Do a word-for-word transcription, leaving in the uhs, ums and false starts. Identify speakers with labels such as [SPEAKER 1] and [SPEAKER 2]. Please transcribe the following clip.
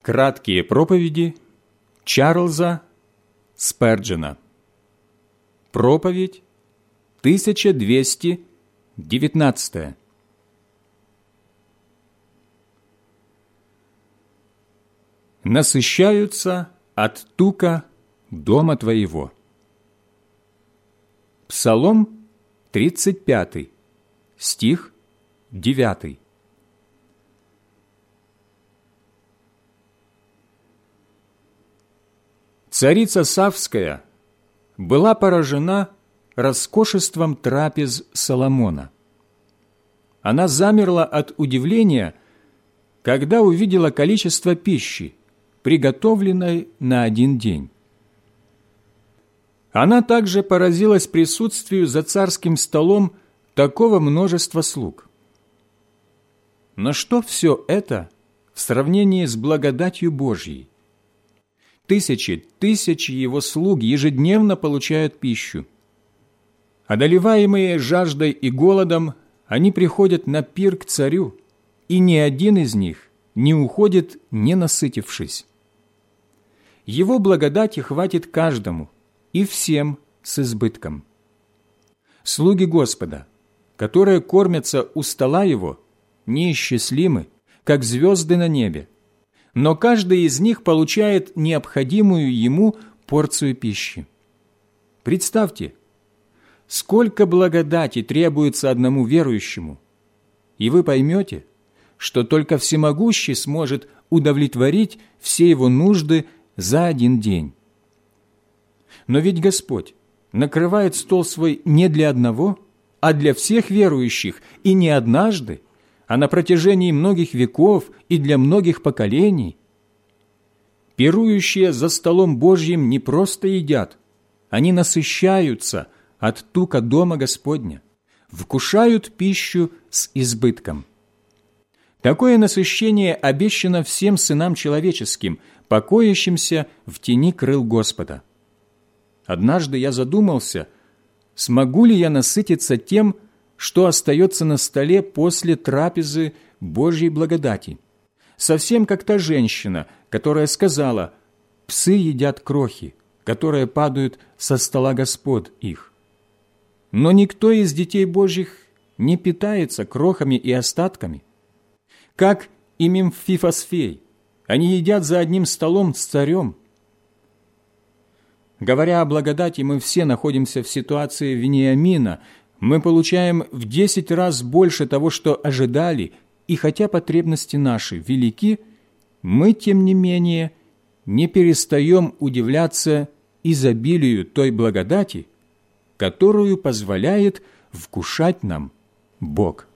[SPEAKER 1] Краткие проповеди Чарльза Сперджена. Проповедь тысяча двести девятнадцатая. Насыщаются от тука дома твоего. Псалом тридцать пятый, стих девятый. Царица Савская была поражена роскошеством трапез Соломона. Она замерла от удивления, когда увидела количество пищи, приготовленной на один день. Она также поразилась присутствию за царским столом такого множества слуг. Но что все это в сравнении с благодатью Божьей? Тысячи, тысячи его слуг ежедневно получают пищу. Одолеваемые жаждой и голодом, они приходят на пир к царю, и ни один из них не уходит, не насытившись. Его благодати хватит каждому и всем с избытком. Слуги Господа, которые кормятся у стола Его, неисчислимы, как звезды на небе, но каждый из них получает необходимую ему порцию пищи. Представьте, сколько благодати требуется одному верующему, и вы поймете, что только Всемогущий сможет удовлетворить все его нужды за один день. Но ведь Господь накрывает стол свой не для одного, а для всех верующих, и не однажды, а на протяжении многих веков и для многих поколений. Пирующие за столом Божьим не просто едят, они насыщаются от тука дома Господня, вкушают пищу с избытком. Такое насыщение обещано всем сынам человеческим, покоящимся в тени крыл Господа. Однажды я задумался, смогу ли я насытиться тем, что остается на столе после трапезы Божьей благодати, совсем как та женщина, которая сказала: «Псы едят крохи, которые падают со стола господ их». Но никто из детей Божьих не питается крохами и остатками. Как и Мемфифосфей, они едят за одним столом с царем. Говоря о благодати, мы все находимся в ситуации Вениамина. Мы получаем в десять раз больше того, что ожидали, и хотя потребности наши велики, мы, тем не менее, не перестаем удивляться изобилию той благодати, которую позволяет вкушать нам Бог.